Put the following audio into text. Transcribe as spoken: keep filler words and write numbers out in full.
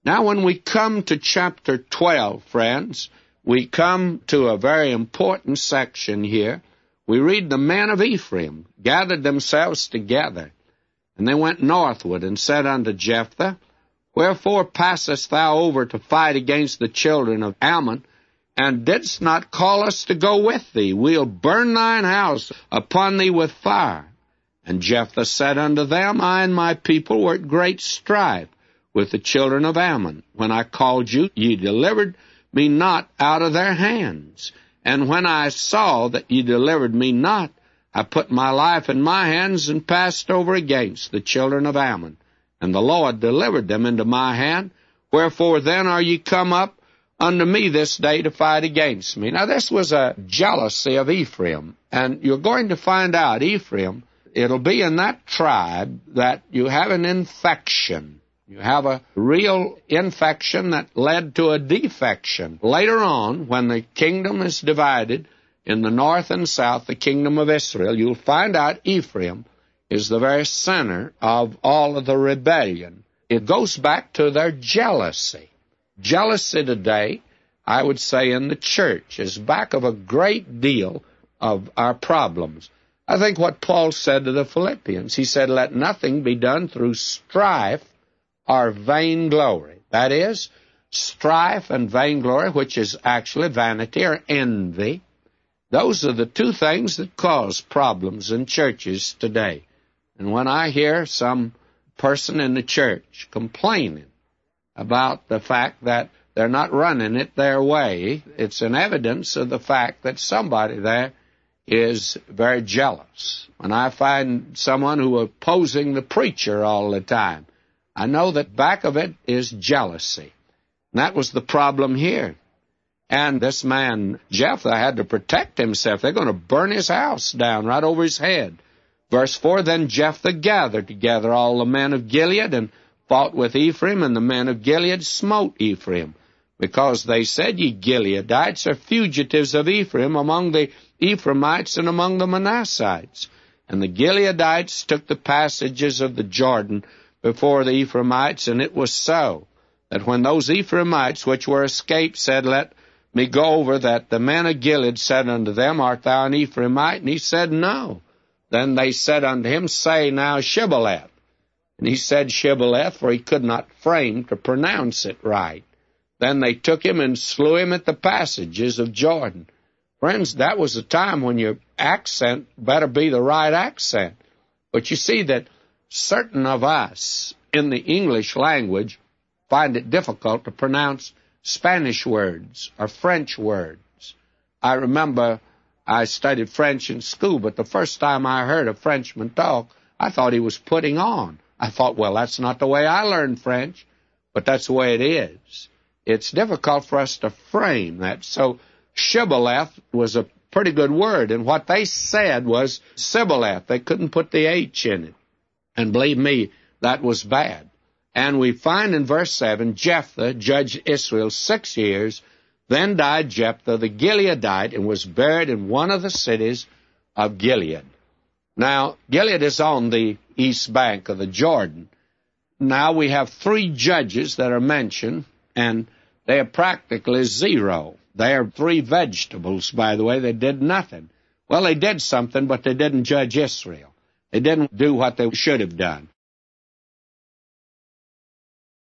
Now, when we come to chapter twelve, friends, we come to a very important section here. We read, the men of Ephraim gathered themselves together, and they went northward and said unto Jephthah, Wherefore passest thou over to fight against the children of Ammon, and didst not call us to go with thee? We'll burn thine house upon thee with fire. And Jephthah said unto them, I and my people were at great strife with the children of Ammon. When I called you, ye delivered me not out of their hands. And when I saw that ye delivered me not, I put my life in my hands and passed over against the children of Ammon. And the Lord delivered them into my hand. Wherefore then are ye come up unto me this day to fight against me? Now this was a jealousy of Ephraim. And you're going to find out, Ephraim, it'll be in that tribe that you have an infection. You have a real infection that led to a defection. Later on, when the kingdom is divided in the north and south, the kingdom of Israel, you'll find out Ephraim is the very center of all of the rebellion. It goes back to their jealousy. Jealousy today, I would say in the church, is back of a great deal of our problems. I think what Paul said to the Philippians, he said, let nothing be done through strife or vainglory. That is, strife and vainglory, which is actually vanity or envy. Those are the two things that cause problems in churches today. And when I hear some person in the church complaining about the fact that they're not running it their way, it's an evidence of the fact that somebody there is very jealous. When I find someone who is opposing the preacher all the time, I know that back of it is jealousy. And that was the problem here. And this man, Jephthah, had to protect himself. They're going to burn his house down right over his head. Verse four, Then Jephthah gathered together all the men of Gilead and fought with Ephraim, and the men of Gilead smote Ephraim, because they said, Ye Gileadites are fugitives of Ephraim among the Ephraimites and among the Manassites. And the Gileadites took the passages of the Jordan before the Ephraimites, and it was so, that when those Ephraimites which were escaped said, Let me go over, that the men of Gilead said unto them, Art thou an Ephraimite? And he said, No. Then they said unto him, Say now Shibboleth. And he said Shibboleth, for he could not frame to pronounce it right. Then they took him and slew him at the passages of Jordan. Friends, that was a time when your accent better be the right accent. But you see that certain of us in the English language find it difficult to pronounce Spanish words or French words. I remember I studied French in school, but the first time I heard a Frenchman talk, I thought he was putting on. I thought, well, that's not the way I learned French, but that's the way it is. It's difficult for us to frame that. So Shibboleth was a pretty good word, and what they said was Sibboleth. They couldn't put the H in it. And believe me, that was bad. And we find in verse seven, Jephthah judged Israel six years. Then died Jephthah the Gileadite and was buried in one of the cities of Gilead. Now, Gilead is on the east bank of the Jordan. Now we have three judges that are mentioned, and they are practically zero. They are three vegetables, by the way. They did nothing. Well, they did something, but they didn't judge Israel. They didn't do what they should have done.